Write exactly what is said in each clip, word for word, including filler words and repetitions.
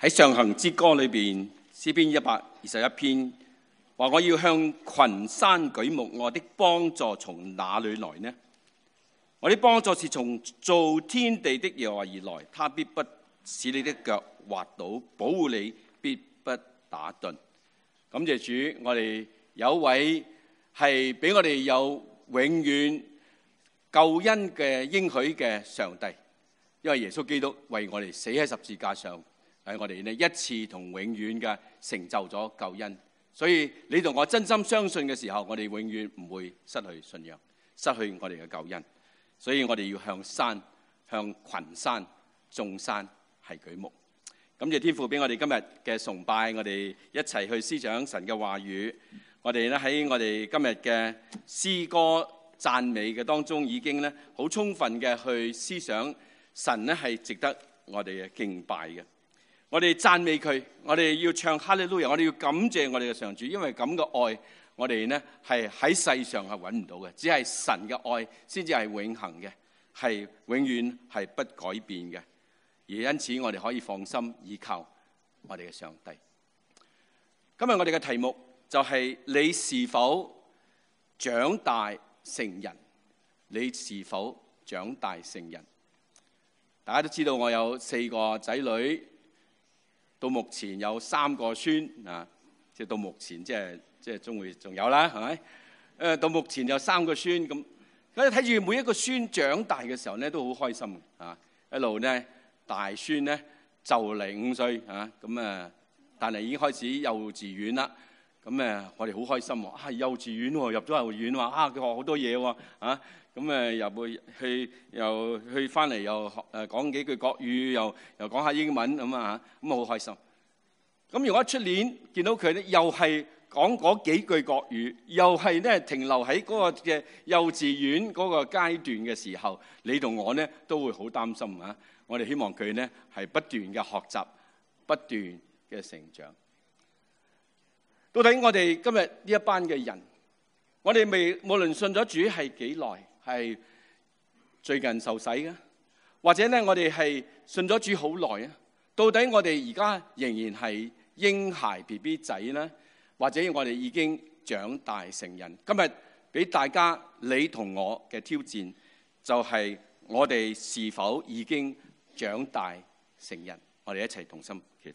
喺上行之歌裏邊，詩篇一百二十一篇話：我要向群山舉目，我的幫助從哪裏來呢？我的幫助是從造天地的耶和華而來，他必不使你的腳滑倒，保護你必不打盹。感謝主，我哋有一位係俾我哋有永遠救恩嘅應許嘅上帝，因為耶穌基督為我哋死喺十字架上，係我哋呢一次同永遠嘅成就咗救恩。所以你同我真心相信嘅時候，我哋永遠唔會失去信仰，失去我哋嘅救恩。所以我哋要向山、向群山、眾山係舉目。感謝天父俾我哋今日嘅崇拜，我哋一齊去思想神嘅話語。我哋咧喺我哋今日嘅詩歌讚美嘅當中，已經咧好充分嘅去思想神咧係值得我哋嘅敬拜嘅。我哋讚美佢，我哋要唱哈利路亞，我哋要感謝我哋嘅上主，因為咁嘅愛，我哋呢係喺世上係揾唔到嘅，只係神嘅愛先至係永恆嘅，係永遠係不改變嘅。而因此我哋可以放心依靠我哋嘅上帝。今日我哋嘅題目就係你是否長大成人？你是否長大成人？大家都知道我有四個仔女。到目前有三個孫啊，即係到目前即係即係終會仲有啦，係咪？誒，到目前有三個孫咁，咁睇住每一個孫長大嘅時候咧，都好開心啊！一路咧大孫咧就嚟五歲啊，咁啊，但係已經開始幼稚園啦。咁誒，我哋好開心喎！啊，幼稚園喎，入咗幼稚園喎，啊，佢學好多嘢喎，啊！咁誒又會去又去翻嚟又學誒講幾句國語，又又講下英文咁啊嚇，咁啊好開心。咁如果出年見到佢咧，又係講嗰幾句國語，又係咧停留喺嗰個嘅幼稚園嗰個階段嘅時候，你同我咧都會好擔心啊！我哋希望佢咧係不斷嘅學習，不斷嘅成長。到底我哋今日呢一班嘅人，我哋未無論信咗主係幾耐？係最近受洗嘅，或者咧我哋係信咗主好耐啊？到底我哋而家仍然係嬰孩 B B 仔咧，或者我哋已經長大成人？今日俾大家你同我嘅挑戰，就係我哋是否已經長大成人？我哋一齊同心祈禱。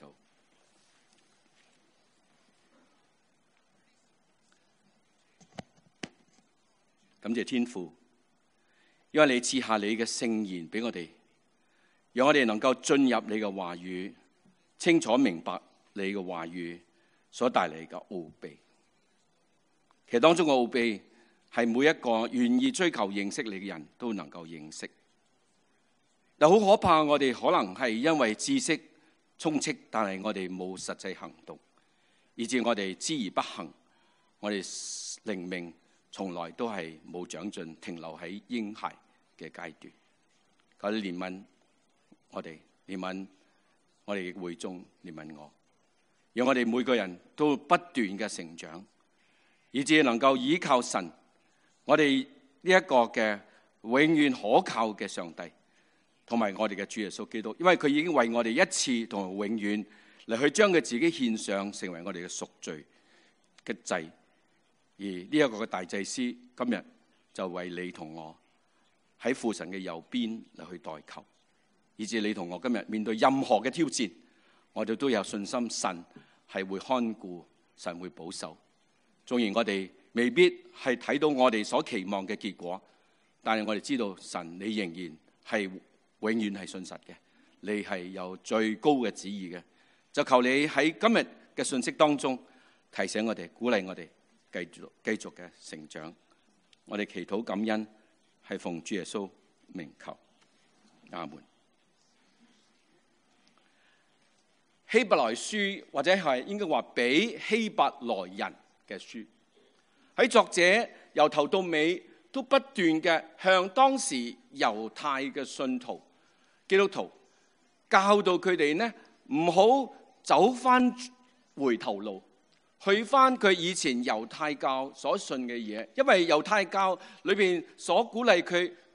感謝天父，因為你賜下你嘅聖言俾我哋，讓我哋能夠進入你嘅話語，清楚明白你嘅話語所帶嚟嘅奧秘。其實當中嘅奧秘係每一個願意追求認識你嘅人都能夠認識。但好可怕，我哋可能係因為知識充斥，但係我哋冇實際行動，以致我哋知而不行，我哋靈命從來都係冇長進，停留喺嬰孩嘅階段。求你憐憫我哋，憐憫我哋嘅會眾，憐憫我，讓我哋每個人都不斷嘅成長，以致能夠依靠神，我哋呢一個嘅永遠可靠嘅上帝，同埋我哋嘅主耶穌基督，因為佢已經為我哋一次同埋永遠嚟去將佢自己獻上，成為我哋嘅贖罪嘅祭。而呢一個嘅大祭司今日就為你同我喺父神嘅右邊嚟去代求，以致你同我今日面對任何嘅挑戰，我哋都有信心神係會看顧，神會保守。縱然我哋未必係睇到我哋所期望嘅結果，但係我哋知道神你仍然係永遠係信實嘅，你係有最高嘅旨意嘅。就求你喺今日嘅信息當中提醒我哋，鼓勵我哋繼續繼續嘅成長。我哋祈禱感恩係奉主耶穌名求，阿門。希伯來書或者係應該話俾希伯來人嘅書，喺作者由頭到尾都不斷嘅向當時猶太嘅信徒基督徒教導佢哋呢，唔好走翻回頭路，去翻佢以前猶太教所信嘅嘢，因為猶太教裏邊所鼓勵佢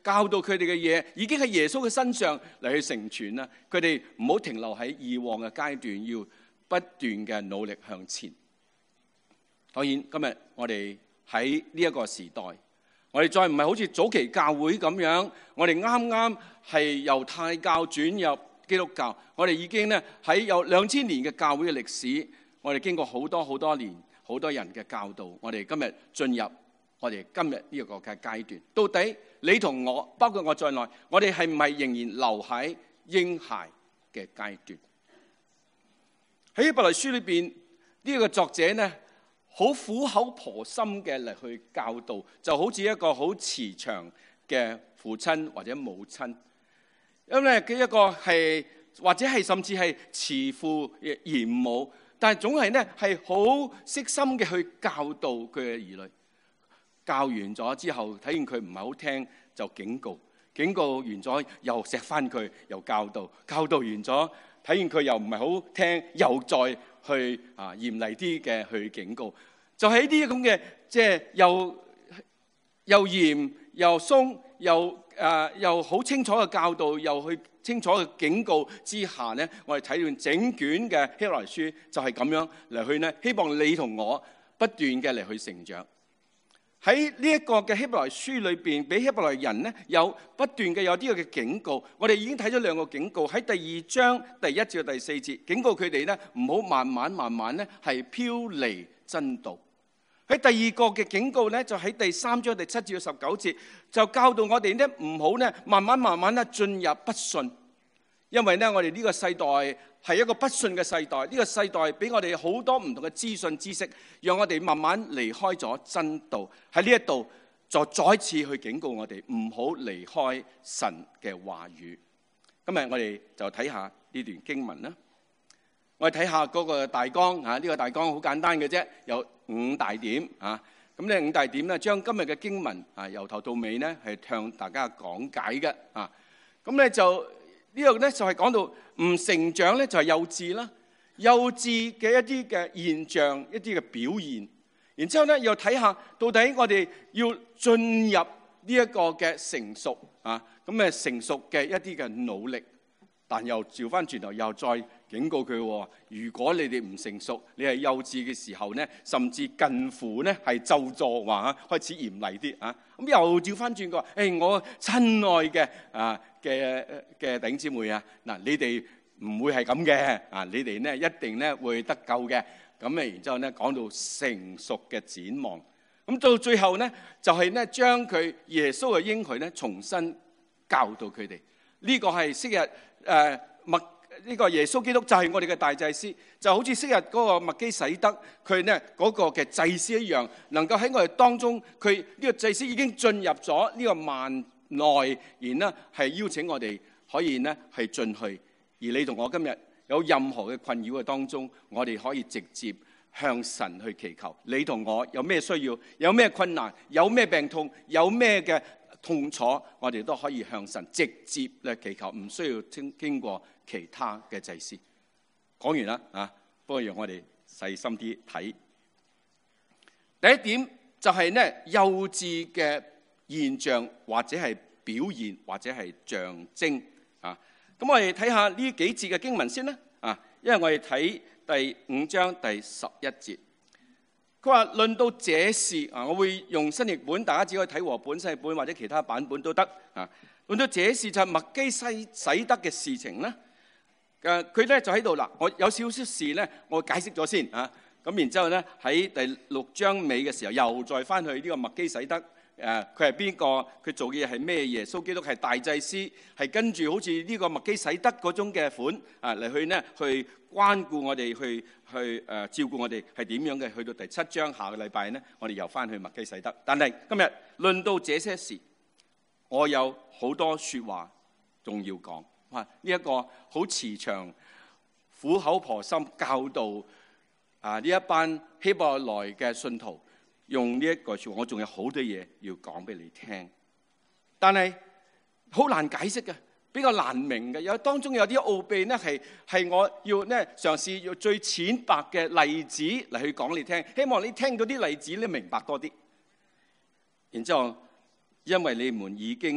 教導佢哋嘅嘢，已經喺耶穌嘅身上嚟去成全啦。佢哋唔好停留喺以往嘅階段，要不斷嘅努力向前。當然，今日我哋喺呢一個時代，我哋再唔係好似早期教會咁樣，我哋啱啱係猶太教轉入基督教，我哋已經咧喺有兩千年嘅教會嘅歷史，我哋經過好多好多年，好多人嘅教導，我哋今日進入我哋今日呢一個嘅階段。到底你同我，包括我在內，我哋係唔係仍然留喺嬰孩嘅階段？喺希伯來書裏邊，呢個作者呢，好苦口婆心嘅嚟去教導，就好似一個好慈祥嘅父親或者母親。咁咧，佢一個係或者係甚至係慈父嚴母，但係總係咧係好悉心嘅去教導佢嘅兒女。教完咗之後，睇見佢唔係好聽就警告，警告完咗又錫翻佢，又教導，教導完咗睇見佢又唔係好聽，又再去啊嚴厲啲嘅去警告。就喺啲咁嘅即係又又嚴又鬆又。誒、呃、又好清楚嘅教導，又去清楚嘅警告之下呢，我哋睇完整卷嘅希伯來書就係咁樣嚟去呢，希望你同我不斷嘅嚟去成長。喺呢一個嘅希伯來書裏邊，俾希伯來人呢有不斷嘅有啲嘅警告。我哋已經睇咗兩個警告，喺第二章第一至第四節，警告佢哋呢唔好慢慢慢慢呢係飄離真道。喺第二個嘅警告咧，就喺第三章第七至十九節，就教導我哋咧唔好咧慢慢慢慢咧進入不信，因為咧我哋呢個世代係一個不信嘅世代，呢個世代俾我哋好多唔同嘅資訊知識，讓我哋慢慢離開咗真道。喺呢一度就再次去警告我哋唔好離開神嘅話語。今日我哋就睇下呢段經文啦。我哋睇下嗰個大綱啊，呢個大綱好簡單嘅啫，有五大點啊。咁呢五大點咧，將今日嘅經文啊由頭到尾咧係向大家講解嘅啊。咁咧就呢度咧就係講到唔成長咧就係幼稚啦，幼稚嘅一啲嘅現象，一啲嘅表現。然之後咧又睇下到底我哋要進入呢一個嘅成熟啊，咁誒成熟嘅一啲嘅努力，但又照翻轉頭又再警告佢，如果你哋唔成熟，你係幼稚嘅時候咧，甚至近乎咧係咒詛，話開始嚴厲啲啊！咁又照翻轉個，誒我親愛嘅啊嘅嘅弟兄姊妹啊，嗱你哋唔會係咁嘅啊，你哋咧一定咧會得救嘅。咁誒，然之後咧講到成熟嘅展望，咁到最後咧就係咧將佢耶穌嘅應許咧重新教導佢哋。呢個係昔日誒麥。呢個耶穌基督就係我哋嘅大祭司，就好似昔日嗰個麥基洗德佢呢嗰個嘅祭司一樣，能夠喺我哋當中，佢呢個祭司已經進入咗呢個幔內，然呢係邀請我哋可以呢係進去。而你同我今日有任何嘅困擾嘅當中，我哋可以直接向神去祈求。你同我有咩需要，有咩困難，有咩病痛，有咩嘅痛楚，我哋都可以向神直接咧祈求，唔需要經經過其他嘅祭司。講完啦啊，不過讓我哋細心啲睇。第一點就係咧幼稚嘅現象，或者係表現，或者係象徵啊。咁我哋睇下呢幾節嘅經文先啦啊，因為我哋睇第五章第十一節。佢話論到這事啊，我會用新譯本，大家只可以睇和本、新譯本或者其他版本都得啊。論到這事就係麥基洗洗德嘅事情咧。誒，佢咧就喺度啦。我有少少事咧，我解釋咗先啊。咁然之後咧，喺第六章尾嘅時候，又再翻去呢個麥基洗德。誒，佢係邊個？佢做嘅嘢係咩？耶穌基督係大祭司，係跟住好似呢個麥基洗德嗰種嘅款啊嚟去呢，去關顧我哋，去去誒、呃、照顧我哋係點樣嘅？去到第七章下個禮拜呢，我哋又翻去麥基洗德。但係今日論到這些事，我有好多説話仲要講。哇！呢一個好慈祥、苦口婆心教導啊呢一班希伯來嘅信徒。用呢一句説話，我仲有好多嘢要講俾你聽，但係好難解釋嘅，比較難明嘅。有當中有啲奧秘呢，係係我要呢嘗試用最淺白嘅例子嚟去講你聽，希望你聽到啲例子你明白多啲。然之後，因為你們已經呢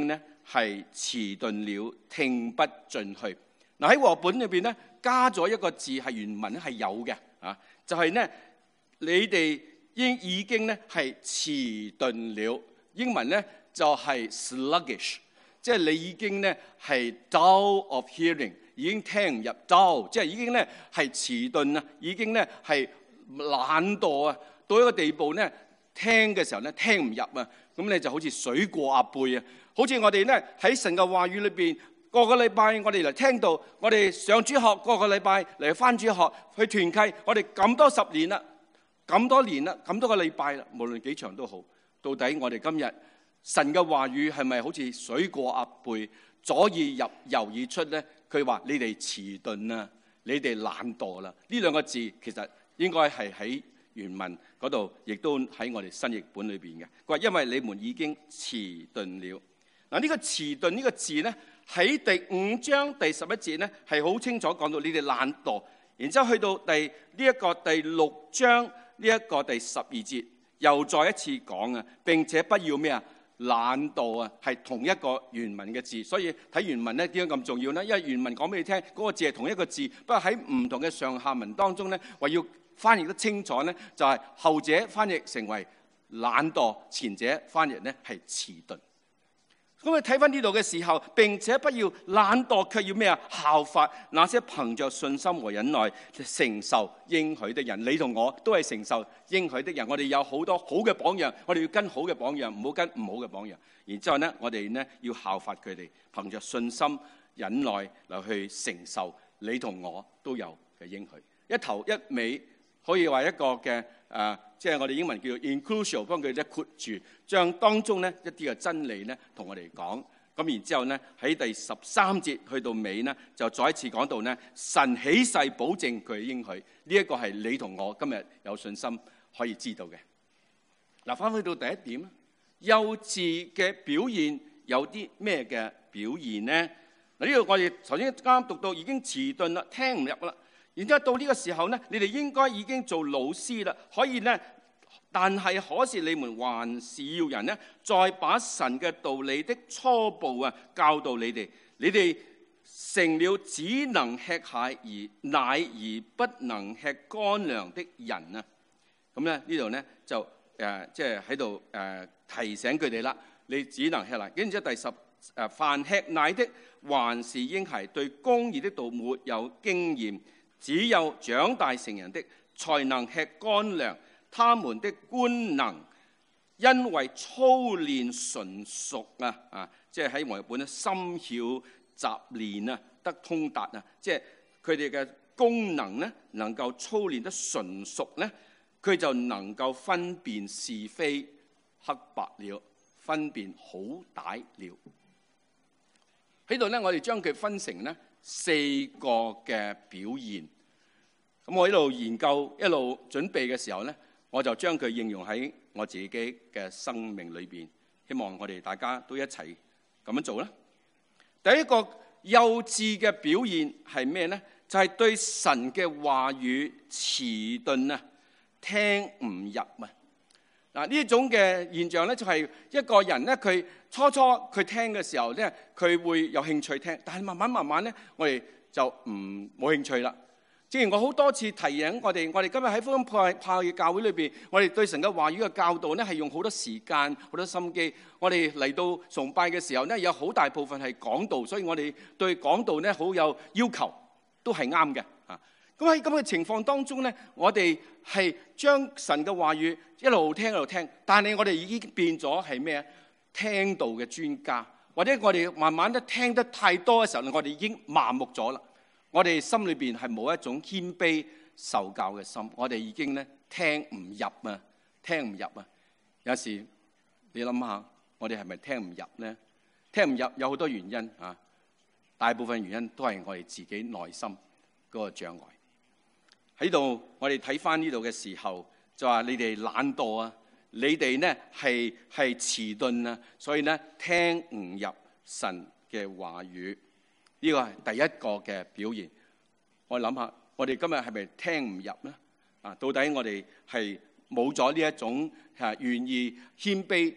係遲鈍了，聽不進去。嗱，喺和本裏邊咧加咗一個字係原文係有嘅啊，就係、是、咧你哋已已經咧係遲鈍了。英文咧就係 sluggish， 即係你已經咧係 dull of hearing， 已經聽唔入 dull， 即係已經咧係遲鈍啊，已經咧係懶惰啊，到一個地步咧聽嘅時候咧聽唔入啊，咁咧就好似水過鴨背啊，好似我哋咧喺神嘅話語裏邊。個個禮拜我哋嚟聽到，我哋上主學個個禮拜嚟返主學去團契，我哋咁多十年啦，咁多年啦，咁多個禮拜啦，無論幾長都好，到底我哋今日神嘅話語係咪好似水過鴨背，左耳入右耳出咧？佢話你哋遲鈍啊，你哋懶惰啦。呢兩個字其實應該係喺原文嗰度，亦都喺我哋新譯本裏邊嘅。佢話因為你們已經遲鈍了。嗱，呢個遲鈍呢個字咧。喺第五章第十一節咧，係好清楚講到你哋懶惰。然之後去到第呢一個第六章呢一個第十二節，又再一次講啊，並且不要咩啊懶惰啊，係同一個原文嘅字。所以睇原文咧點解咁重要呢？因為原文講俾你聽，嗰個字係同一個字，不過喺唔同嘅上下文當中咧，為要翻譯得清楚咧，就係後者翻譯成為懶惰，前者翻譯咧係遲鈍。咁你睇翻呢度嘅時候，並且不要懶惰，卻要咩啊？效法那些憑着信心和忍耐承受應許的人。你同我都係承受應許的人，我哋有好多好嘅榜樣，我哋要跟好嘅榜樣，唔好跟唔好嘅榜樣。然之後呢，我哋呢要效法佢哋，憑着信心忍耐嚟去承受你同我都有嘅應許。一頭一尾可以話一個嘅誒，即係我哋英文叫做 inclusion， 幫佢咧括住，將當中咧一啲嘅真理咧同我哋講。咁然之後咧喺第十三節去到尾咧，就再一次講到咧神起誓保證佢嘅應許。呢一個係你同我今日有信心可以知道嘅。嗱，翻去到第一點，幼稚嘅表現有啲咩嘅表現呢？嗱，呢度我哋頭先啱啱讀到已經遲鈍啦，聽唔入啦。然之後到呢個時候呢，你哋應該已經做老師啦，可以呢，但係可是你們還是要人呢，再把神嘅道理的初步啊教導你哋。你哋成了只能吃蟹而奶而不能吃乾糧的人啊！咁咧呢度呢，就誒即係喺度誒提醒佢哋啦。你只能吃奶，跟住第十誒凡吃奶的還是嬰孩，對公義的道沒有經驗。只有長大成人的才能吃乾糧，他們的官能因為操練純熟啊啊，即係喺和合本咧心曉習練啊，得通達啊，即係佢哋嘅功能咧能夠操練得純熟咧，佢就能夠分辨是非黑白了，分辨好歹了。喺度咧，我哋將佢分成咧四個嘅表現。咁我喺度研究一路準備嘅時候咧，我就將佢應用喺我自己嘅生命裏邊，希望我哋大家都一齊咁樣做啦。第一個幼稚嘅表現係咩咧？就係、是、對神嘅話語遲鈍啊，聽唔入啊。嗱，呢種嘅現象咧，就係一個人咧，佢初初佢聽嘅時候咧，佢會有興趣聽，但係慢慢慢慢咧，我哋就唔冇興趣啦。正如我好多次提醒我哋，我哋今日喺福音派派嘅教會裏邊，我哋對神嘅話語嘅教導咧，係用好多時間、好多心機。我哋嚟到崇拜嘅時候咧，有好大部分係講道，所以我哋對講道咧好有要求，都係啱嘅啊。咁喺咁嘅情況當中咧，我哋係將神嘅話語一路聽一路聽，但係我哋已經變咗係咩啊？聽道嘅專家，或者我哋慢慢都聽得太多嘅時候，我哋已經麻木咗啦。我哋心裏邊係冇一種謙卑受教嘅心，我哋已經咧聽唔入啊，聽唔入啊。有時你諗下，我哋係咪聽唔入咧？聽唔入有好多原因啊，大部分原因都係我哋自己內心嗰個障礙。喺度我哋睇翻呢度嘅時候，就話你哋懶惰啊，你哋呢係係遲鈍啊，所以呢聽唔入神嘅話語。呢個係第一個嘅表現。我諗下，我哋今日係咪聽唔入咧？啊，到底我哋係冇咗呢一種係願意謙卑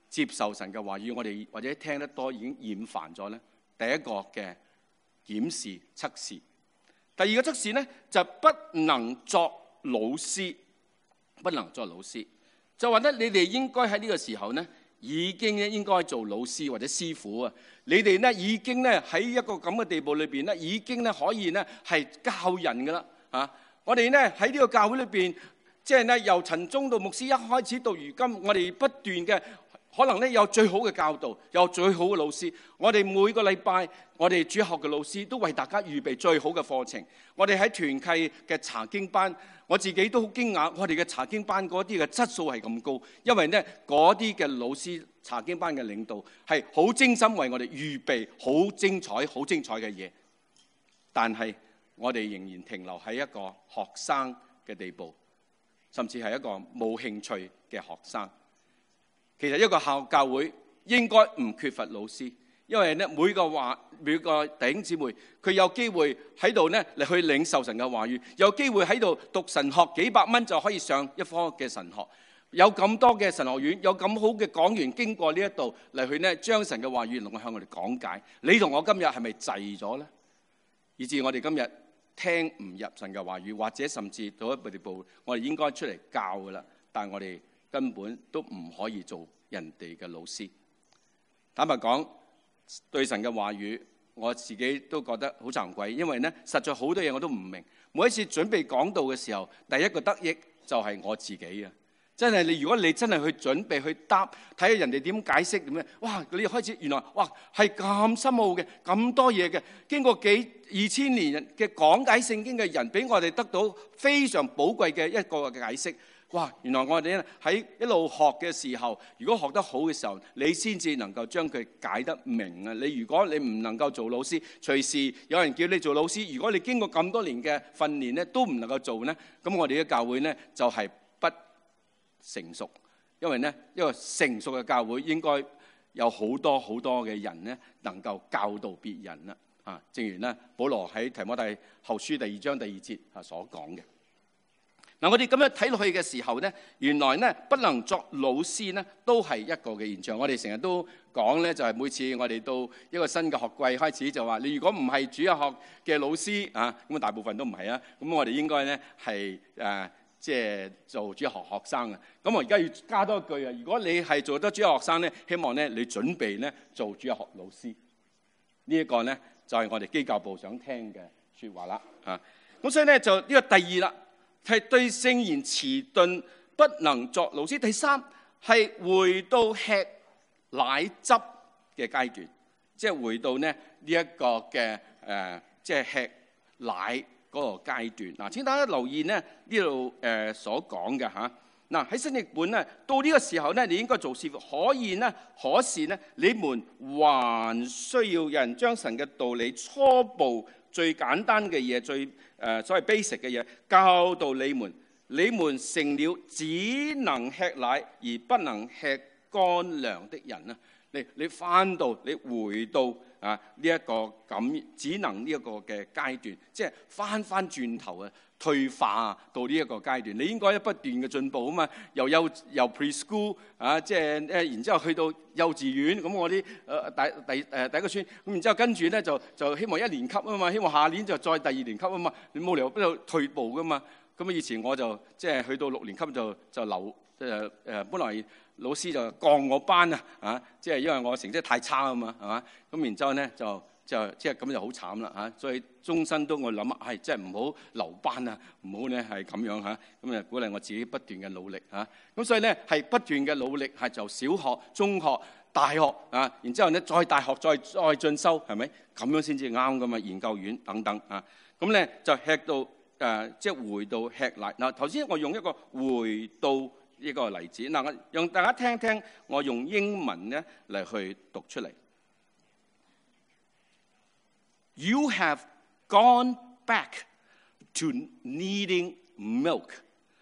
接受神嘅話語，我哋或者聽得多已經厭煩咗咧。第一個嘅檢視測試，第二個測試咧就不能作老師，不能作老師，就話咧你哋應該喺呢個時候咧已經咧應該做老師或者師傅啊！你哋咧已經咧喺一個咁嘅地步裏邊咧，已經咧可以咧係教人噶啦啊！我哋咧喺呢個教會裏邊，即係咧由陳忠到牧師一開始到如今，我哋不斷嘅可能咧有最好嘅教導，有最好嘅老師。我哋每個禮拜，我哋主學嘅老師都為大家預備最好嘅課程。我哋喺團契嘅查經班，我自己都好驚訝，我哋嘅查經班嗰啲嘅質素係咁高，因為咧嗰啲嘅老師查經班嘅領導係好精心為我哋預備好精彩、好精彩嘅嘢。但係我哋仍然停留喺一個學生嘅地步，甚至係一個冇興趣嘅學生。其實一個校教會應該唔缺乏老師，因為咧每個話每個弟兄姊妹佢有機會喺度咧嚟去領受神嘅話語，有機會喺度讀神學，幾百蚊就可以上一科嘅神學。有咁多嘅神學院，有咁好嘅講員經過呢一度嚟去咧將神嘅話語能夠向我哋講解。你同我今日係咪滯咗咧？以至我哋今日聽唔入神嘅話語，或者甚至到一步地步，我哋應該出嚟教噶啦，但係我哋根本都唔可以做人哋嘅老師。坦白講，對神嘅話語，我自己都覺得好慚愧，因為咧實在好多嘢我都唔明。每一次準備講道嘅時候，第一個得益就係我自己啊！真係你，如果你真係去準備去答，睇下人哋點解釋點樣，哇！你開始原來哇係咁深奧嘅，咁多嘢嘅，經過幾二千年嘅講解聖經嘅人，俾我哋得到非常寶貴嘅一個嘅解釋。哇！原來我哋咧喺一路學嘅時候，如果學得好嘅時候，你先至能夠將佢解得明啊！你如果你唔能夠做老師，隨時有人叫你做老師，如果你經過咁多年嘅訓練咧，都唔能夠做咧，咁我哋嘅教會咧就係不成熟。因為咧一個成熟嘅教會應該有好多好多嘅人咧能夠教導別人啦。啊，正如咧保羅喺提摩太後書第二章第二節啊所講嘅。嗱，我哋咁樣睇落去嘅時候咧，原來咧不能作老師咧，都係一個嘅現象。我哋成日都講咧，就係每次我哋到一個新嘅學季開始，就話你如果唔係主日學嘅老師啊，咁啊大部分都唔係啊，咁我哋應該咧係誒即係做主日學學生啊。咁我而家要加多一句啊，如果你係做得主日學生咧，希望咧你準備咧做主日學老師。呢一個咧就係我哋基教部想聽嘅説話啦。啊，咁所以咧就呢個第二啦。係對聖言遲鈍，不能作老師。第三係回到吃奶汁嘅階段，即係回到咧呢一個嘅誒，即係吃奶嗰個階段。嗱，請大家留意咧呢度誒所講嘅嚇。嗱，喺新譯本咧，到呢個時候咧，你應該做師傅，可以咧，可是咧，你們還需要有人將神嘅道理初步最簡單嘅嘢，最誒、呃、所謂 basic 嘅嘢教導你們。你們成了只能吃奶而不能吃乾糧的人啊！你你翻到你回到啊呢一個咁只能呢一個嘅階段，即係翻翻轉頭啊！退化到呢一個階段，你應該不斷嘅進步啊嘛，由幼由 preschool 啊，即係誒，然之後去到幼稚園，咁我啲誒第第誒第一個村，咁然之後跟住咧就就希望一年級啊嘛，希望下年就再第二年級啊嘛，你冇理由邊度退步噶嘛。咁啊以前我就即係去到六年級就就留誒誒，本來老師就降我班啊，啊，即係因為我成績太差啊嘛，係嘛，咁然之後咧就。就即係咁就好慘啦嚇，所以終身都我諗係即係唔好留班啊，唔好咧係咁樣嚇，咁啊鼓勵我自己不斷嘅努力嚇，咁所以咧係不斷嘅努力係就小學、中學、大學啊，然之後咧再大學再再進修係咪？咁樣先至啱噶嘛，研究院等等啊，咁咧就吃到誒即係回到吃奶嗱。頭先我用一個回到呢個例子嗱，我讓大家聽聽我用英文咧嚟去讀出嚟。You have gone back to needing milk,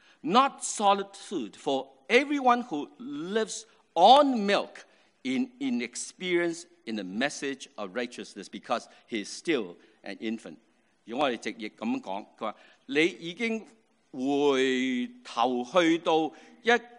not solid food, for everyone who lives on milk is inexperienced in the message of righteousness because he is still an infant. 如果我哋直譯咁講，佢話你已經回頭去到一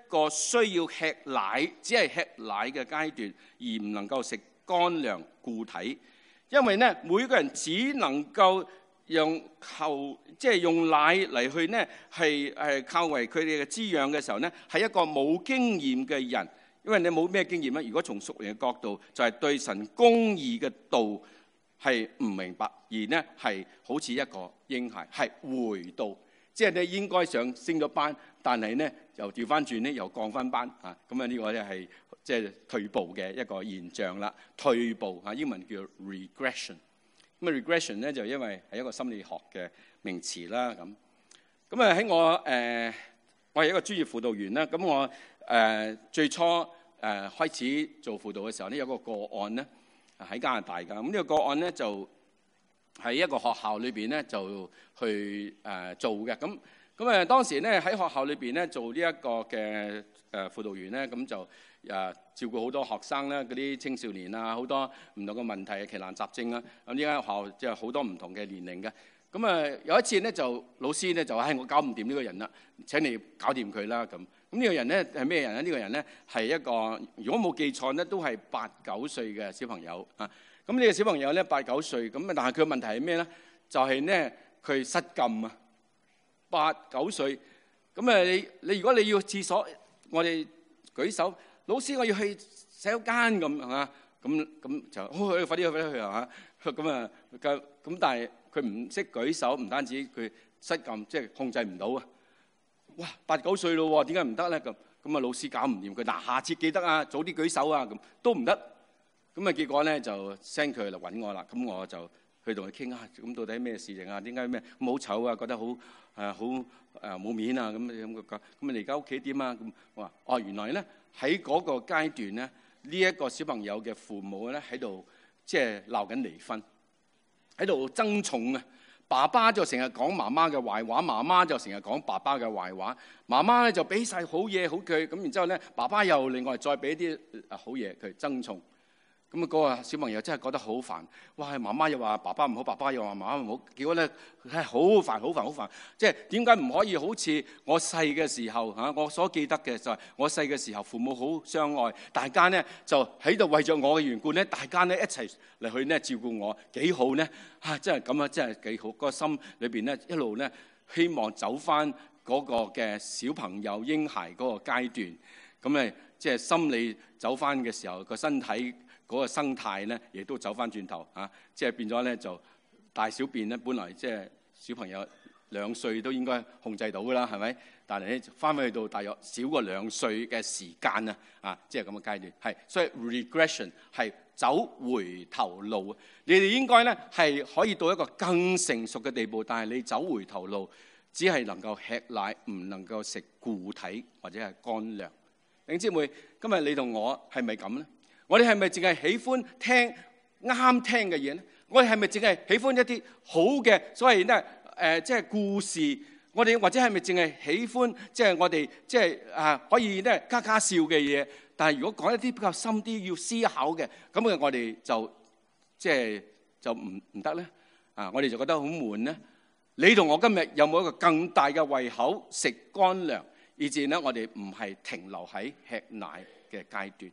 個需要吃奶，只係吃奶嘅階段，而唔能夠食乾糧固體。因為咧，每個人只能夠用求即係用奶嚟去咧，係係靠為佢哋嘅滋養嘅時候咧，係一個冇經驗嘅人。因為你冇咩經驗咧，如果從屬靈嘅角度，就係、是、對神公義嘅道係唔明白，而呢係好似一個嬰孩，係回道，即係你應該想升咗班，但係咧又調翻轉咧又降翻班啊！咁啊呢個咧係即係退步嘅一個現象啦。退步啊，英文叫 regression。咁啊 regression 咧就因為係一個心理學嘅名詞啦。咁咁啊喺我誒、呃、我係一個專業輔導員啦。咁我誒、呃、最初誒、呃、開始做輔導嘅時候咧，有個個案咧喺加拿大㗎。咁呢個個案咧就喺一個學校裏邊咧就去誒、呃、做嘅。咁咁啊當時咧喺學校裏邊咧做呢一個嘅誒輔導員咧，咁就誒照顧好多學生啦，嗰啲青少年啊，好多唔同嘅問題，奇難雜症啊。咁呢間學校即係好多唔同嘅年齡嘅。咁啊有一次咧就老師咧就話：唉，我搞唔掂呢個人啦，請你搞掂佢啦。咁咁呢個人咧係咩人咧？呢個人咧係一個如果冇記錯咧都係八九歲嘅小朋友啊。咁呢個小朋友咧八九歲，咁啊但係佢嘅問題係咩咧？就係咧佢失禁啊，八九歲。咁啊你你如果你要廁所，我哋舉手，老師我要去洗手間咁係嘛？咁咁就好去快啲去快啲去係嘛？咁啊咁咁但係佢唔識舉手，唔單止佢失禁，即係控制唔到啊！哇，八九歲咯喎，點解唔得咧？咁咁啊老師搞唔掂佢，嗱下次記得啊，早啲舉手啊，咁都唔得。咁啊結果咧就 send 佢嚟揾我啦。咁我就去同佢傾下，咁到底咩事情啊？點解咩咁好醜啊？覺得好誒好誒冇面啊？咁咁個咁啊你而家屋企點啊？咁我話哦原來咧喺嗰個階段咧，呢一個小朋友嘅父母咧喺度即係鬧緊離婚，喺度爭寵啊！爸爸就成日講媽媽嘅壞話，媽媽就成日講爸爸嘅壞話。媽媽咧就俾晒好嘢好佢，咁然之後咧爸爸又另外再俾啲好嘢佢爭寵。咁啊，嗰個小朋友真係覺得好煩。哇！媽媽又話爸爸唔好，爸爸又話媽媽唔好。結果咧，係好煩，好煩，好煩。即係點解唔可以好似我細嘅時候嚇？我所記得嘅就係我細嘅時候，父母好相愛，大家咧就喺度為咗我嘅緣故咧，大家咧一齊嚟去咧照顧我，幾好咧嚇！真係咁啊，真係幾好。個心裏邊咧一路咧希望走翻嗰個嘅小朋友嬰孩嗰個階段。咁咧即係心理走翻嘅時候，個身體。嗰個生態咧，亦都走翻轉頭嚇，即係變咗咧就大小便咧，本來即係小朋友兩歲都應該控制到噶啦，係咪？但係咧翻返去到大約少過兩歲嘅時間啊，啊，即係咁嘅階段，係所以 regression 係走回頭路。你哋應該咧係可以到一個更成熟嘅地步，但係你走回頭路，只係能夠吃奶，唔能夠食固體或者係乾糧。弟兄姊妹，今日你同我係咪咁咧？我哋係咪淨係喜歡聽啱聽嘅嘢咧？我哋係咪淨係喜歡一啲好嘅所謂咧誒，即係故事？我哋或者係咪淨係喜歡即係我哋即係啊可以咧加加笑嘅嘢？但係如果講一啲比較深啲要思考嘅，咁嘅我哋就即係就唔唔得咧啊！我哋就覺得好悶咧。你同我今日有冇一個更大嘅胃口食乾糧，以至咧我哋唔係停留喺吃奶嘅階段？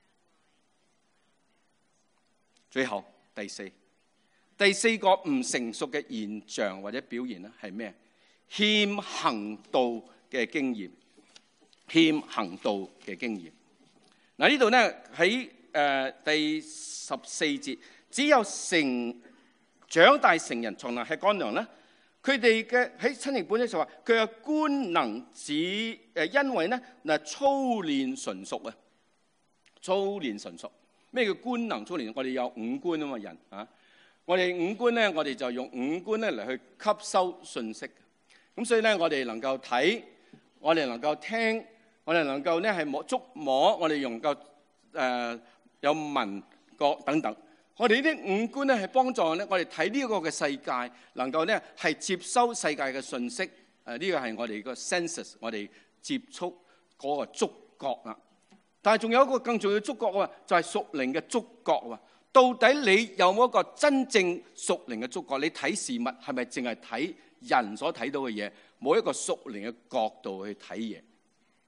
最後第四，第四個唔成熟嘅現象或者表現咧係咩？欠行道嘅經驗，欠行道嘅經驗。嗱呢度咧喺誒第十四節，只有成長大成人才能吃乾糧咧。佢哋嘅喺新譯本咧就話佢嘅官能只誒因為咧嗱操練純熟啊，操練純熟。咩叫官能操練？我哋有五官啊嘛，人啊，我哋五官咧，我哋就用五官咧嚟去吸收信息。咁所以咧，我哋能夠睇，我哋能夠聽，我哋能夠咧係摸觸摸，我哋能夠誒、呃、有聞覺等等。我哋呢啲五官咧係幫助咧，我哋睇呢個嘅世界，能夠咧係接收世界嘅信息。誒、呃、呢、這個係我哋個 senses，我哋接觸嗰個觸覺啦。但係仲有一個更重要嘅觸覺喎，就係屬靈嘅觸覺喎。到底你有冇一個真正屬靈嘅觸覺？你睇事物係咪淨係睇人所睇到嘅嘢，冇一個屬靈嘅角度去睇嘢？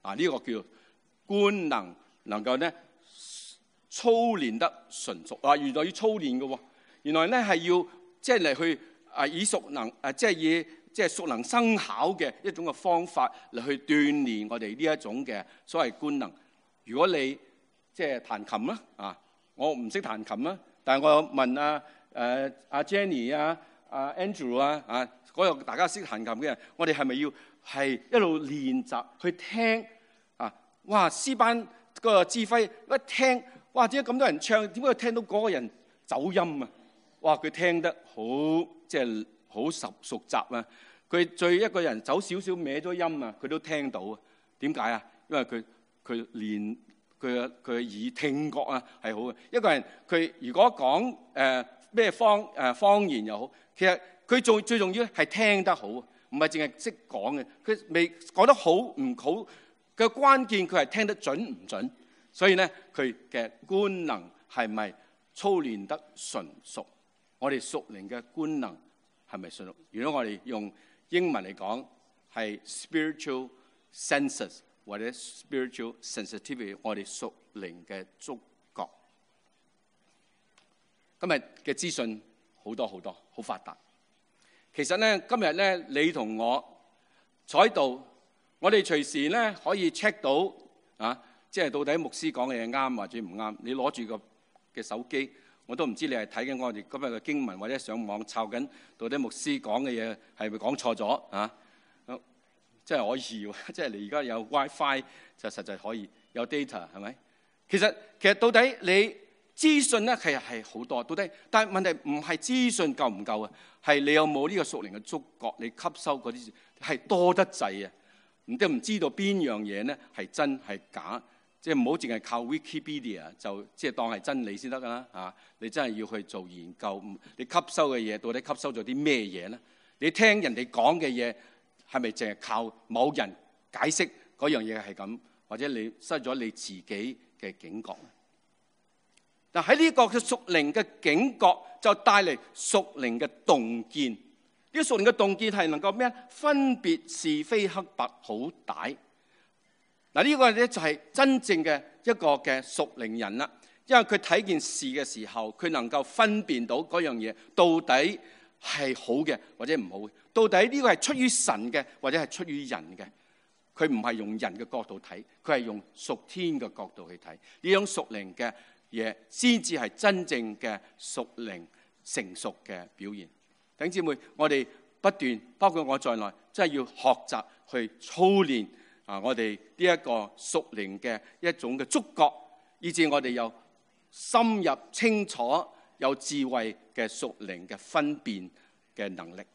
啊，呢、這個叫官能，能夠咧操練得純熟啊！原來要操練嘅喎，原來咧係要即係嚟去啊以屬能啊，即係以即係屬能生巧嘅一種嘅方法嚟去鍛鍊我哋呢一種嘅所謂官能。如果你即係彈琴啦啊，我唔識彈琴啦，但係我有問啊誒阿 Jenny 啊、阿 Andrew 啊啊嗰個大家識彈琴嘅人，我哋係咪要係一路練習去聽啊？哇！詩班個指揮一聽，哇！點解咁多人唱？點解聽到嗰個人走音啊？哇！佢聽得好即係好熟熟習啊！佢最一個人走少少歪咗音啊，佢都聽到啊！點解啊？因為佢佢練佢嘅佢嘅耳聽覺啊係好嘅。一個人佢如果講誒咩方誒方言又好，其實佢最最重要係聽得好，唔係淨係識講嘅。佢未講得好唔好嘅關鍵，佢係聽得準唔準。所以咧，佢嘅官能係咪操練得純熟？我哋屬靈嘅官能係咪純熟？如果我哋用英文嚟講，係 spiritual senses 或者 spiritual sensitivity， 我哋屬靈嘅觸覺。今日嘅資訊好多好多，好發達。其實咧，今日咧，你同我坐喺度，我哋隨時咧可以 check 到啊，即係到底牧師講嘅嘢啱或者唔啱。你攞住個嘅手機，我都唔知你係睇緊我哋今日嘅經文，或者上網抄緊到底牧師講嘅嘢係咪講錯咗啊？即係可以喎，即係你而家有 WiFi 就實際可以有 data 係咪？其實其實到底你資訊咧係係好多，到底但係問題唔係資訊夠唔夠啊？係你有冇呢個屬靈嘅觸覺？你吸收嗰啲係多得滯啊！唔都唔知道邊樣嘢咧係真係假，即係唔好淨係靠 Wikipedia 就即係當係真理先得㗎啦嚇！你真係要去做研究，你吸收嘅嘢到底吸收咗啲咩嘢咧？你聽人哋講嘅嘢係咪淨係靠某人解釋嗰樣嘢係咁，或者你失咗你自己嘅警覺？但喺呢個嘅屬靈嘅警覺，就帶嚟屬靈嘅洞見。呢個屬靈嘅洞見係能夠咩？分別是非黑白好歹。嗱，呢個咧就係真正嘅一個嘅屬靈人啦。因為佢睇件事嘅時候，佢能夠分辨到嗰樣嘢到底係好嘅或者唔好嘅，到底呢個係出於神嘅或者係出於人嘅。佢唔係用人嘅角度睇，佢係用屬天嘅角度去睇。呢種屬靈嘅嘢先至係真正嘅屬靈成熟嘅表現。弟兄姊妹，我哋不斷，包括我在內，真係要學習去操練啊！我哋呢一個屬靈嘅一種嘅觸覺，以至我哋有深入清楚、有智慧嘅屬靈嘅分辨嘅能力。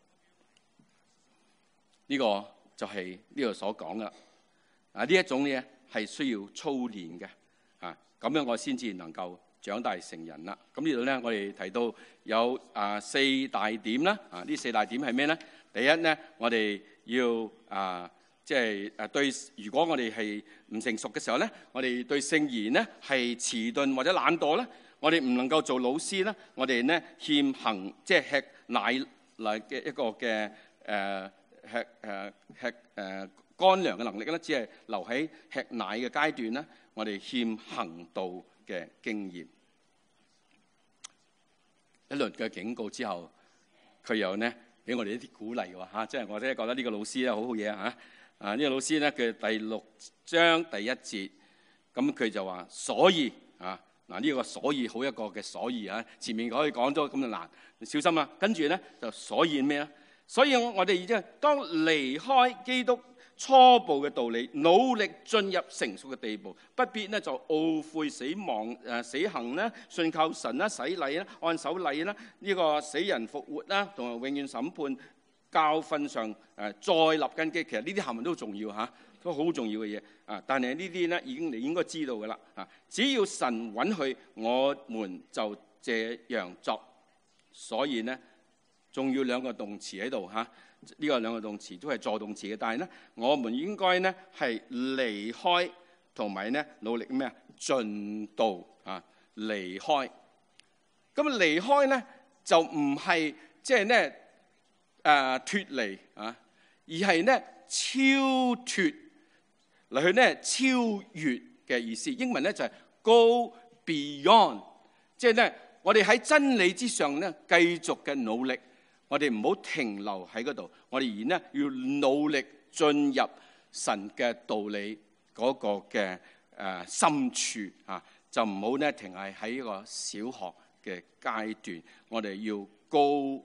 呢個就係呢度所講嘅啊！呢一種嘢係需要操練嘅啊，咁樣我先至能夠長大成人啦。咁呢度咧，我哋提到有啊四大點啦。啊，呢四大點係咩咧？第一咧，我哋要啊，即係誒對，如果我哋係唔成熟嘅時候咧，我哋對聖言咧係遲鈍或者懶惰咧，我哋唔能夠做老師咧，我哋咧欠行即係吃奶嚟嘅一個嘅誒吃誒吃誒乾糧嘅能力咧，只係留喺吃奶嘅階段咧，我哋欠行道嘅經驗。一輪嘅警告之後，佢又咧俾我哋一啲鼓勵喎嚇，即係我哋覺得呢個老師咧好好嘢嚇。啊，呢個老師咧佢第六章第一節，咁佢就話所以啊，嗱呢個所以好一個嘅所以啊，前面可以講咗咁就難，小心啊。跟住咧就所以咩咧？所以我哋已經當離開基督初步嘅道理，努力進入成熟嘅地步，不必呢就懊悔死亡誒、呃、死行啦，信靠神啦，洗禮啦，按手禮啦，呢、這個死人復活啦，同埋永遠審判教訓上誒、呃、再立根基。其實呢啲行文都重要嚇，都好重要嘅嘢啊！但係呢啲咧已經你應該知道㗎啦啊！只要神允許，我們就這樣作。所以呢，仲要兩個動詞喺度嚇。啊呢個兩個動詞都係助動詞嘅，但係咧，我們應該咧係離開同埋咧努力咩啊？進度啊，離開。咁離開咧就唔係即係咧誒脫離啊，而係咧超脫嚟去咧超越嘅意思。英文咧就係 go beyond， 即係咧我哋喺真理之上咧繼續嘅努力，我哋唔好停留喺嗰度，我哋而呢要努力進入神嘅道理嗰個嘅誒深處啊，就唔好咧停係喺一個小學嘅階段，我哋要 go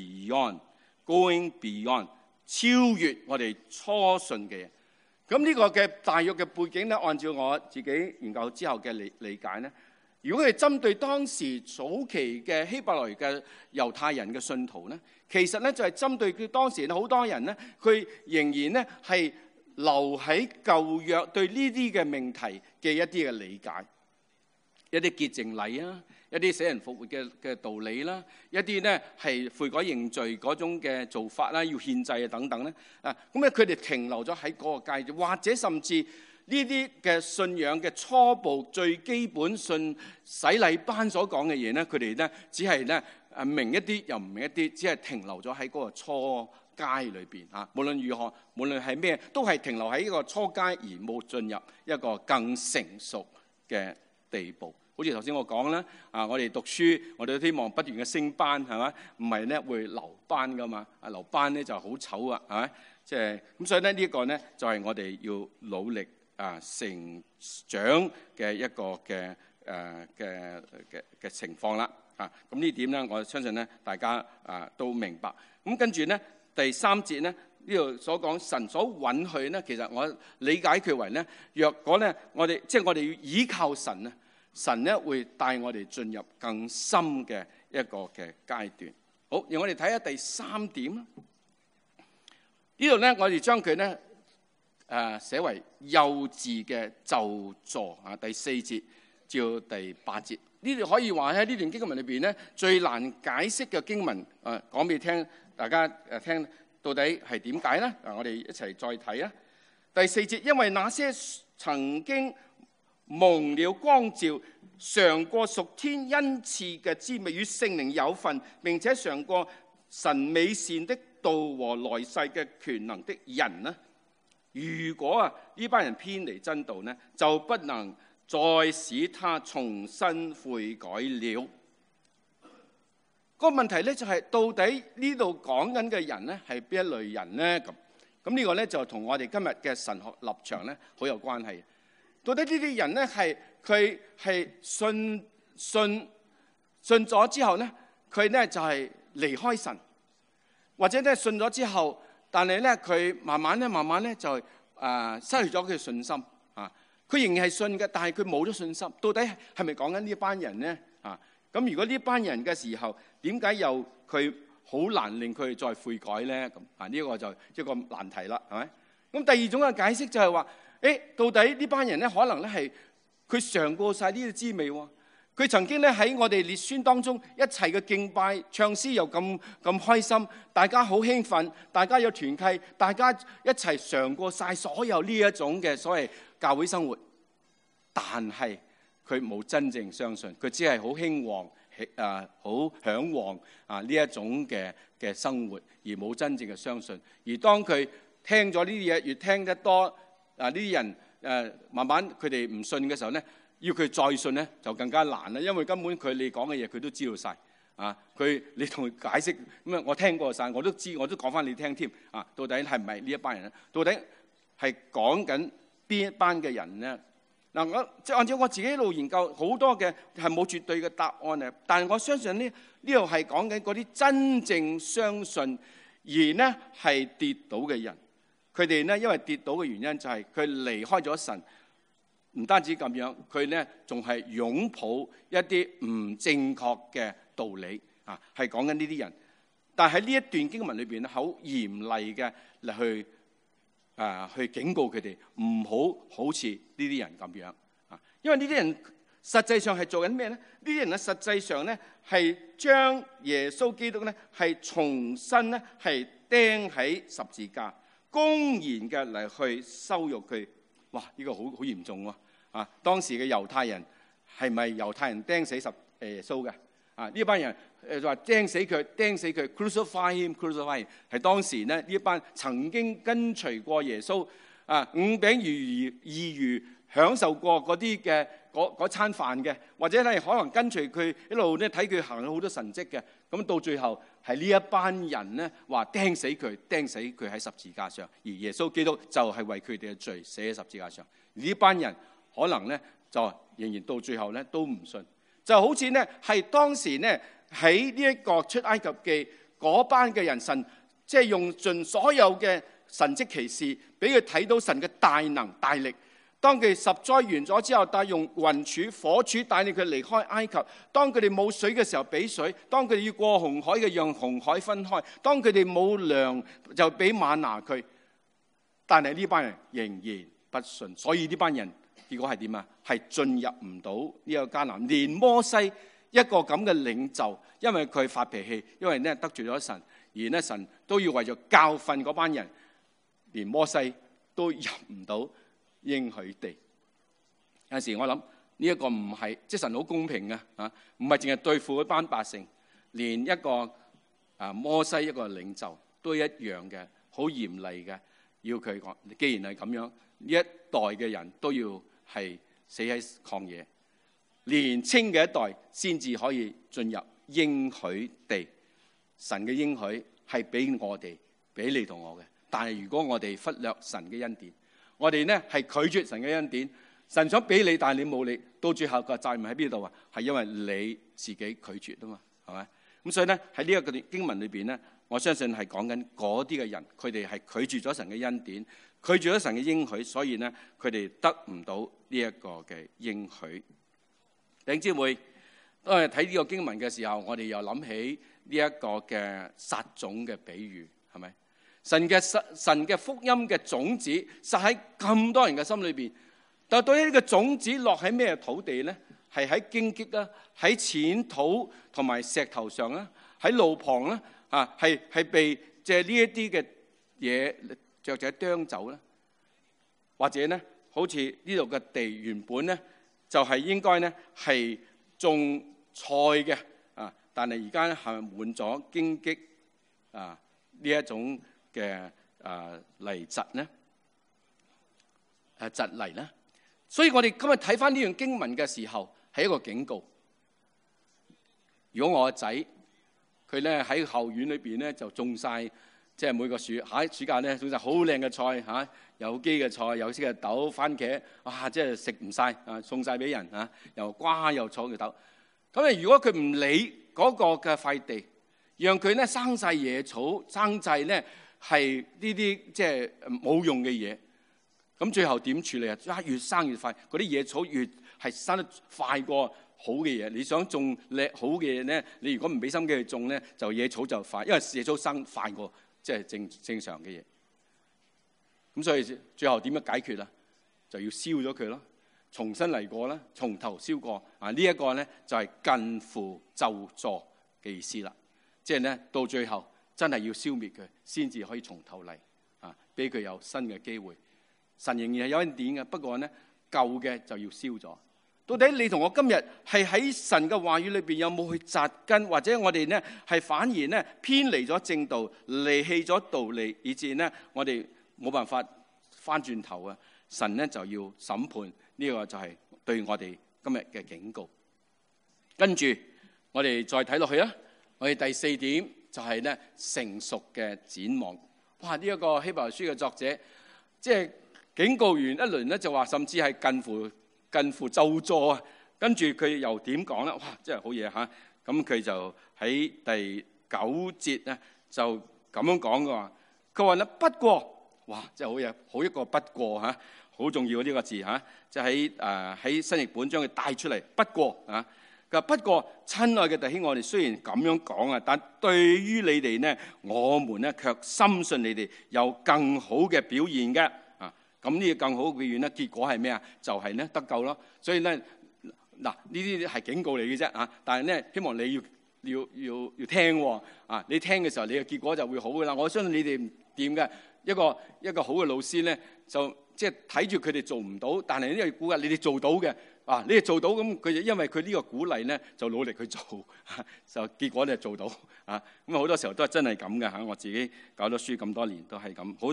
beyond，going beyond， 超越我哋初信嘅嘢。咁呢個嘅大約嘅背景咧，按照我自己研究之後嘅理理解咧，如果係針對當時早期嘅希伯來嘅猶太人嘅信徒咧，其實咧就係針對佢當時好多人咧，佢仍然咧係留喺舊約對呢啲嘅命題嘅一啲嘅理解，一啲潔淨禮啊，一啲死人復活嘅嘅道理啦，一啲咧係悔改認罪嗰種嘅做法啦，要獻祭啊等等咧啊，咁咧佢哋停留咗喺嗰個階段，或者甚至呢啲嘅信仰嘅初步最基本信洗禮班所講嘅嘢咧，佢哋咧只係咧誒明一啲又唔明一啲，只係停留咗喺嗰個初階裏邊嚇。無論如何，無論係咩，都係停留喺一個初階而冇進入一個更成熟嘅地步。好似頭先我講啦，啊，我哋讀書，我哋都希望不斷嘅升班，係咪？唔係咧會留班噶嘛？啊，留班咧就好醜啊，係咪？即係咁，所以咧呢一個咧就係我哋要努力啊成長嘅一個嘅誒嘅嘅嘅情況啦。啊，咁呢點咧，我相信咧大家啊都明白。咁跟住咧第三節咧呢度所講神所允許咧，其實我理解佢為咧，若果咧我哋即係我哋要依靠神啊。神咧會帶我哋進入更深嘅一個嘅階段。好，讓我哋睇下第三點啦。呢度咧，我哋將佢咧誒寫為幼稚嘅咒詛啊，第四節至到第八節。呢度可以話喺呢段經文裏邊咧，最難解釋嘅經文誒，講俾你聽，大家誒聽到底係點解咧？啊，我哋一齊再睇啊。第四節，因為那些曾經蒙了光照，嘗過屬天恩賜嘅滋味，與聖靈有份，並且嘗過神美善的道和來世嘅權能的人呢，如果啊呢班人偏離真道呢，就不能再使他重新悔改了。個問題咧就係、是、到底呢度講緊嘅人咧係邊一類人呢？咁咁呢個咧就同我哋今日嘅神學立場咧好有關係。到底呢啲人咧係佢係信信信咗之後咧，佢咧就係離開神，或者咧信咗之後，但係咧佢慢慢咧慢慢咧就誒、呃、失去咗佢嘅信心啊！佢仍然係信嘅，但係佢冇咗信心。到底係咪講緊呢一班人咧？啊！咁如果呢班人嘅時候，點解又佢好難令佢再悔改咧？咁啊呢個就一個難題啦，係咪？咁第二種嘅解釋就係話。誒，到底呢班人咧，可能咧係佢嘗過晒呢啲滋味喎。佢曾經咧喺我哋列孫當中一齊嘅敬拜、唱詩又咁咁開心，大家好興奮，大家有團契，大家一齊嘗過晒所有呢一種嘅所謂教會生活。但係佢冇真正相信，佢只係好興旺、誒好向往啊呢一種嘅嘅生活，而冇真正嘅相信。而當佢聽咗呢啲嘢，越聽得多。啊！呢啲人誒、呃、慢慢佢哋唔信嘅時候咧，要佢再信咧就更加難啦，因為根本佢你講嘅嘢佢都知道晒。啊！佢你同佢解釋咁啊，我聽過晒，我都知，我都講翻你聽添啊！到底係唔係呢一班人咧？到底係講緊邊一班嘅人咧？嗱、啊，我即係按照我自己一路研究，好多嘅係冇絕對嘅答案嘅，但係我相信呢呢度係講緊嗰啲真正相信而呢係跌倒嘅人。佢哋咧，因為跌倒嘅原因就係佢離開咗神，唔單止咁樣，佢咧仲係擁抱一啲唔正確嘅道理啊，係講緊呢啲人。但係喺呢一段經文裏邊咧，好嚴厲嘅嚟去啊，去警告佢哋唔好好似呢啲人咁樣啊，因為呢啲人實際上係做緊咩咧？呢啲人咧實際上咧係將耶穌基督咧係重新咧係釘喺十字架。公然嘅嚟去羞辱佢，哇！呢、這個好好嚴重喎！啊，當時嘅猶太人係咪猶太人釘死十耶穌嘅？啊，呢班人誒就話釘死佢，釘死佢 ，crucify him，crucify him，係當時咧呢一班曾經跟隨過耶穌啊五餅二魚二魚享受過嗰啲嘅嗰嗰餐飯嘅，或者咧可能跟隨佢一路咧睇佢行咗好多神蹟嘅，咁到最後係呢一班人咧話釘死佢，釘死佢喺十字架上，而耶穌基督就係為佢哋嘅罪死喺十字架上。呢班人可能咧就仍然到最後咧都唔信，就好似咧係當時咧喺呢一個出埃及記嗰班嘅人，神即係用盡所有嘅神蹟奇事，俾佢睇到神嘅大能大力。當佢十災完咗之後，帶用雲柱火柱帶領佢離開埃及。當佢哋冇水嘅時候俾水，當佢哋要過紅海嘅讓紅海分開，當佢哋冇糧就俾嗎哪佢。但係呢班人仍然不信，所以呢班人結果係點啊？係進入唔到呢個迦南。連摩西一個咁嘅領袖，因為佢發脾氣，因為咧得罪咗神，而咧神都要為咗教訓嗰班人，連摩西都入唔到應許地。有陣時我諗呢一個唔係，即係神好公平嘅啊，唔係淨係對付嗰班百姓，連一個啊摩西一個領袖都一樣嘅，好嚴厲嘅，要佢講。既然係咁樣，呢一代嘅人都要係死喺曠野，年青嘅一代先至可以進入應許地。神嘅應許係俾我哋，俾你同我嘅。但係如果我哋忽略神嘅恩典，我哋呢係拒絕神嘅恩典，神想俾你，但係你冇你，到最後個責任喺邊度啊？係因為你自己拒絕啊嘛，係咪？咁所以呢喺呢一個經文裏邊呢，我相信係講緊嗰啲嘅人，佢哋係拒絕咗神嘅恩典，拒絕咗神嘅應許，所以呢佢哋得唔到呢一個嘅應許。弟兄姊妹，當我哋睇呢個經文嘅時候，我哋又諗起呢一個嘅撒種嘅比喻，係咪？神嘅神嘅福音嘅種子撒喺咁多人嘅心裏邊，但係對於呢個種子落喺咩土地咧？係喺荊棘啦，喺淺土同埋石頭上啦，喺路旁啦，啊，係係被借呢一啲嘅嘢雀仔啄走啦，或者咧，好似呢度嘅地原本咧就係應該咧係種菜嘅啊，但係而家咧係滿咗荊棘啊呢一種嘅啊泥質咧，誒質泥咧，所以我哋今日睇翻呢段經文嘅時候，係一個警告。如果我個仔佢咧喺後院裏邊咧就種晒，即係每個暑喺暑假咧種晒好靚嘅菜嚇，有機嘅菜，有啲嘅豆、番茄，哇！即係食唔晒啊，送晒俾人啊，又瓜又草嘅豆。咁啊，如果佢唔理嗰個嘅塊地，讓佢咧生晒野草、生曬咧係呢啲即係冇用嘅嘢，咁最後點處理啊？越生越快，嗰啲野草越係生得快過好嘅嘢。你想種叻好嘅嘢咧，你如果唔俾心機去種咧，就野草就快，因為野草生快過即係正正常嘅嘢。咁所以最後點樣解決啊？就要燒咗佢咯，重新嚟過啦，從頭燒過啊！呢一個咧就係近乎咒詛嘅意思啦。即係咧到最後真係要消滅佢，先至可以從頭嚟啊！俾佢有新嘅機會。神仍然係有恩典嘅，不過咧舊嘅就要燒咗。到底你同我今日係喺神嘅話語裏邊有冇去扎根，或者我哋呢係反而呢偏離咗正道，離棄咗道理，以致呢我哋冇辦法翻轉頭啊！神呢就要審判，呢個就係對我哋今日嘅警告。跟住我哋再睇落去啊！我哋第四點就係咧成熟嘅展望。哇！呢一個希伯來書嘅作者，即係警告完一輪咧，就話甚至係近乎近乎咒詛啊。跟住佢又點講咧？哇！真係好嘢嚇。咁佢就喺第九節咧就咁樣講嘅話，佢話咧不過，哇！真係好嘢，好一個不過嚇，好重要呢個字嚇，就喺誒喺新譯本將佢帶出嚟。不過啊。不過，親愛嘅弟兄，我哋雖然咁樣講啊，但對於你哋呢，我們呢卻深信你哋有更好嘅表現嘅啊！咁呢個更好嘅表現呢，結果係咩啊？就係呢得救咯。所以呢，嗱呢啲係警告你嘅啫啊！但係呢，希望你要要要要聽喎啊！你聽嘅時候，你嘅結果就會好噶啦。我相信你哋唔掂嘅一個一個好嘅老師呢，就即係睇住佢哋做唔到，但係呢個鼓勵你哋做到嘅。啊！你哋做到咁，佢就因為佢呢個鼓勵咧，就努力去做，就結果你就做到啊！咁好多時候都係真係咁嘅嚇。我自己教咗書咁多年都係咁，好多人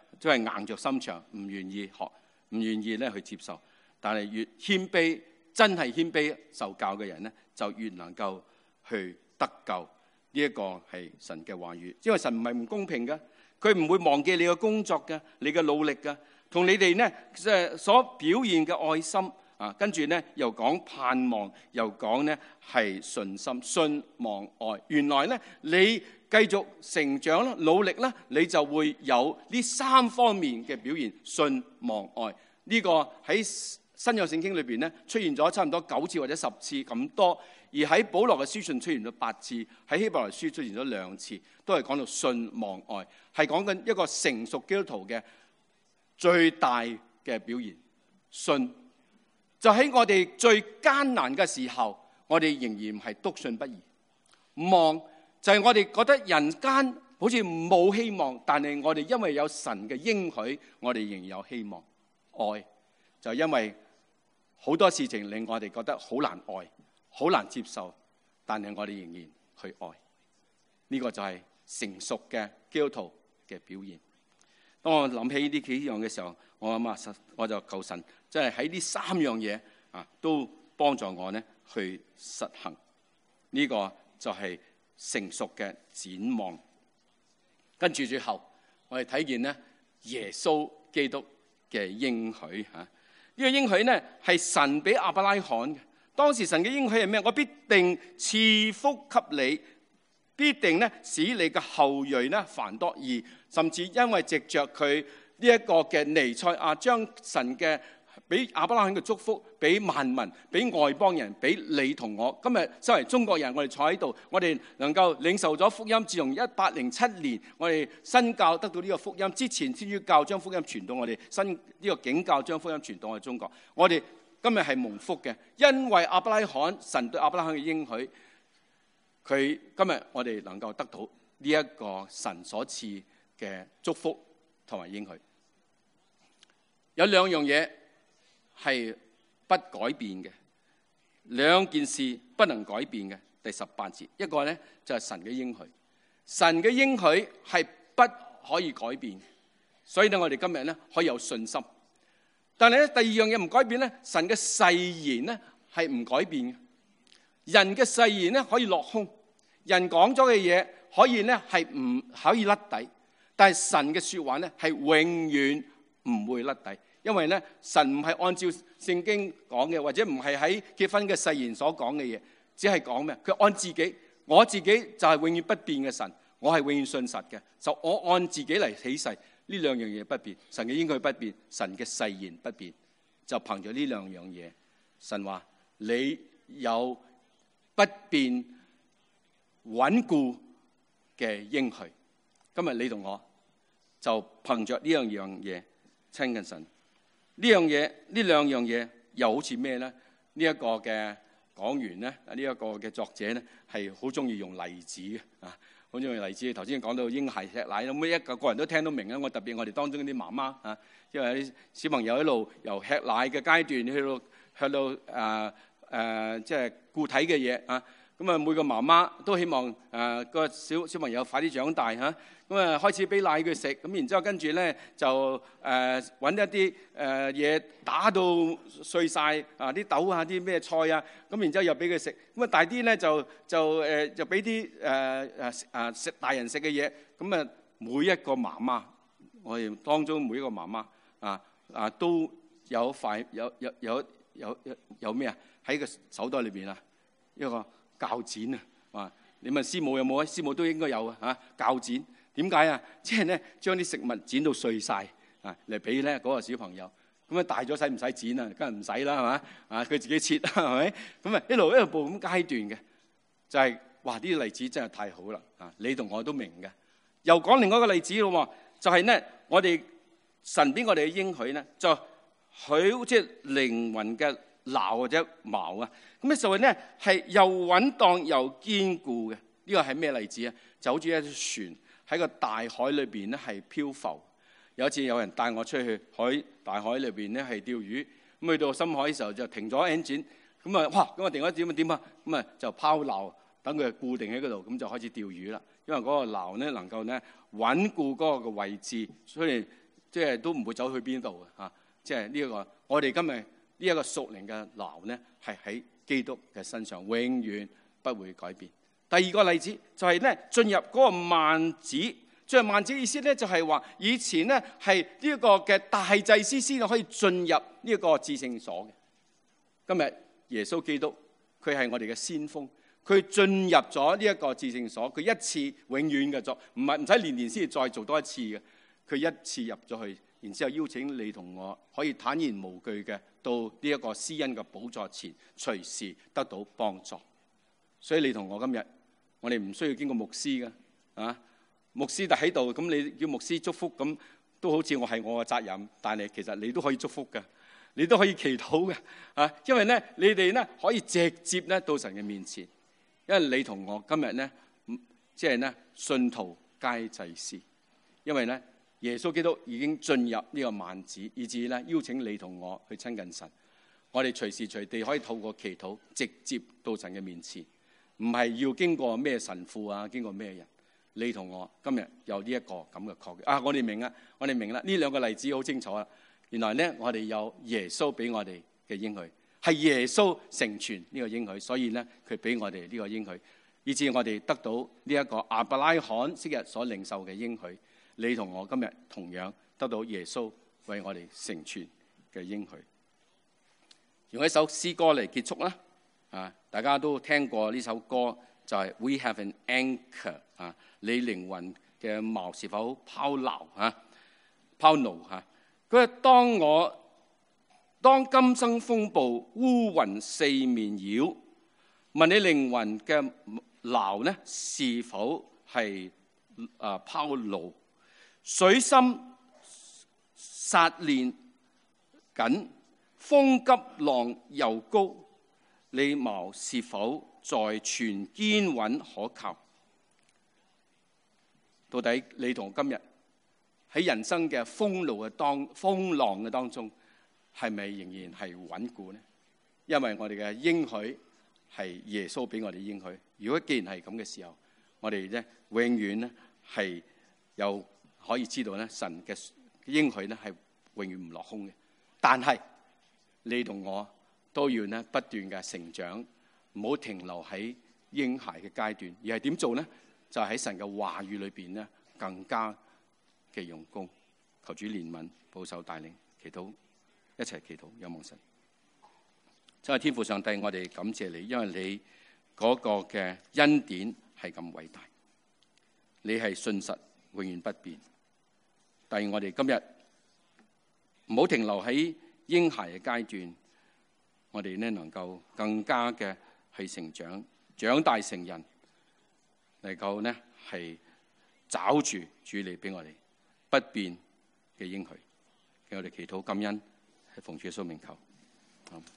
都係硬着心腸，唔願意學，唔願意咧去接受。但係越謙卑，真係謙卑受教嘅人咧，就越能夠去得救。呢一個係神嘅話語，因為神唔係唔公平嘅，佢唔會忘記你嘅工作嘅，你嘅努力嘅，同你哋呢即係所表現嘅愛心啊。跟住呢又講盼望，又講呢係信心、信望愛。原來呢你繼續成長啦、努力啦，你就會有呢三方面嘅表現：信望愛。呢個喺新約聖經裏邊咧出現咗差唔多九次或者十次咁多，而喺保羅嘅書信出現咗八次，喺希伯來書出現咗兩次，都係講到信望愛，係講緊一個成熟基督徒嘅最大嘅表現。信就喺我哋最艱難嘅時候，我哋仍然係篤信不疑。望就係我哋覺得人間好似冇希望，但係我哋因為有神嘅應許，我哋仍然有希望。愛就因為好多事情令我哋覺得好難愛、好難接受，但係我哋仍然去愛。呢、這個就係成熟嘅基督徒嘅表現。當我諗起呢幾樣嘅時候，我諗啊，我就求神，即係喺呢三樣嘢啊，都幫助我呢去實行。呢、這個就係成熟嘅展望。跟住最後，我哋睇見呢耶穌基督嘅應許嚇。呢個應許呢係神俾亞伯拉罕嘅。當時神嘅應許係咩？我必定賜福給你，必定呢使你嘅後裔呢繁多，而甚至因為藉着佢呢一個嘅彌賽亞，將神嘅俾亞伯拉罕嘅祝福俾萬民，俾外邦人，俾你同我。今日身為中國人，我哋坐喺度，我哋能夠領受咗福音。自從一八零七年我哋新教得到呢個福音之前，天主教將福音傳到我哋新呢個景教將福音傳到我哋中國。我哋今日係蒙福嘅，因為亞伯拉罕，神對亞伯拉罕嘅應許，佢今日我哋能夠得到呢一個神所賜嘅祝福同埋應許。有兩樣嘢係不改變嘅，兩件事不能改變嘅。第十八節，一個咧就係神嘅應許，神嘅應許係不可以改變，所以咧我哋今日咧可以有信心。但係咧第二樣嘢唔改變咧，神嘅誓言咧係唔改變嘅。人嘅誓言咧可以落空，人講咗嘅嘢可以咧係唔可以甩底，但係神嘅說話咧係永遠唔會甩底。因為咧，神唔係按照聖經講嘅，或者唔係喺結婚嘅誓言所講嘅嘢，只係講咩？佢按自己，我自己就係永遠不變嘅神，我係永遠信實嘅，就我按自己嚟起誓，呢兩樣嘢不變，神嘅應許不變，神嘅誓言不變，就憑住呢兩樣嘢，神話你有不變穩固嘅應許。今日你同我就憑着呢兩樣嘢親近神。呢樣嘢，呢兩樣嘢又好似咩咧？呢、這、一個嘅講員咧，呢、這、一個嘅作者咧，係好中意用例子嘅啊，好中意用例子。頭先講到嬰孩吃奶，咁每一個個人都聽到明啊。我特別我哋當中啲媽媽啊，因為啲小朋友一路由吃奶嘅階段去到去到誒誒，即、呃、係、呃就是、固體嘅嘢啊。咁啊，每個媽媽都希望誒個小小朋友快啲長大嚇。咁啊，開始俾奶佢食，咁然之後跟住咧就誒揾一啲誒嘢打到碎晒啊，啲豆啊，啲咩菜啊，咁然之後又俾佢食。咁啊大啲咧就就誒就俾啲誒誒啊食大人食嘅嘢。咁啊每一個媽媽，我哋當中每一個媽媽啊啊都有塊有有有有有有咩啊喺個手袋裏邊啊一個鉸剪啊，話你問師母有冇啊？師母都應該有啊嚇鉸剪。點解啊？即係咧將啲食物剪到碎晒啊，嚟俾咧嗰個小朋友。咁啊大咗使唔使剪啊？梗係唔使啦，係嘛啊？佢自己切啦，係咪？咁啊一路一路步咁階段嘅，就係、是、哇！呢啲例子真係太好啦啊！你同我都明嘅。又講另外一個例子咯，就係、是、咧我哋神俾我哋嘅應許咧，就許即係靈魂嘅錨或者矛啊。咁咧就係咧係又穩當又堅固嘅。呢、這個係咩例子啊？就好似一隻船喺個大海裏邊咧係漂浮。有一次有人帶我出去海大海裏邊咧係釣魚，咁去到深海嘅時候就停咗 engine，咁啊哇咁啊停咗點啊點啊，咁啊就拋錨等佢固定喺嗰度，咁就開始釣魚啦。因為嗰個錨咧能夠咧穩固嗰個嘅位置，所以即係都唔會走去邊度嘅嚇。即係呢一個我哋今日呢一個屬靈嘅錨咧，係喺基督嘅身上，永遠不會改變。第二個例子就係咧進入嗰個幔子，進入幔子意思咧就係話以前咧係呢一個嘅大祭司先可以進入呢一個至聖所嘅。今日耶穌基督佢係我哋嘅先鋒，佢進入咗呢一個至聖所，佢一次永遠嘅做，唔係唔使年年先至再做多一次嘅，佢一次入咗去，然之後邀請你同我可以坦然無懼嘅到呢一個施恩嘅寶座前，隨時得到幫助。所以你同我今日，我哋唔需要經過牧師嘅，啊，牧師就喺度，咁你叫牧師祝福，咁都好似我係我嘅責任，但係其實你都可以祝福嘅，你都可以祈禱嘅，啊，因為咧你哋咧可以直接咧到神嘅面前，因為你同我今日咧，即係咧信徒皆祭司，因為咧耶穌基督已經進入呢個幔子，以至咧邀請你同我去親近神，我哋隨時隨地可以透過祈禱直接到神嘅面前。唔係要經過咩神父啊，經過咩人？你同我今日有呢一個咁嘅確據啊！我哋明啦，我哋明啦。呢兩個例子好清楚啦。原來咧，我哋有耶穌俾我哋嘅應許，係耶穌成全呢個應許，所以咧佢俾我哋呢個應許，以至我哋得到呢一個亞伯拉罕昔日所領受嘅應許。你同我今日同樣得到耶穌為我哋成全嘅應許。用一首詩歌嚟結束啦。啊！大家都聽過呢首歌，就係、是、We Have an Anchor 啊！你靈魂嘅錨是否拋錨啊？拋錨嚇！佢話：當我當今生風暴烏雲四面繞，問你靈魂嘅錨呢是否係啊拋錨？水深殺練緊，風急浪又高。你錨是否在全堅穩可靠？到底你同今日喺人生嘅風浪嘅當風浪嘅當中，係咪仍然係穩固呢？因為我哋嘅應許係耶穌俾我哋應許。如果既然係咁嘅時候，我哋咧永遠咧係又可以知道咧神嘅應許咧係永遠唔落空嘅。但係你同我都要咧不斷嘅成長，唔好停留喺嬰孩嘅階段，而係點做呢？就係喺神嘅話語裏邊咧，更加嘅用功。求主憐憫、保守、帶領，祈禱，一齊祈禱，有望神。真係天父上帝，我哋感謝你，因為你嗰個嘅恩典係咁偉大，你係信實，永遠不變。但係我哋今日唔好停留喺嬰孩嘅階段。我哋呢能夠更加嘅去成長，長大成人，能夠呢係抓住主你俾我哋不變嘅應許，叫我哋祈禱感恩，係奉主嘅聖名求。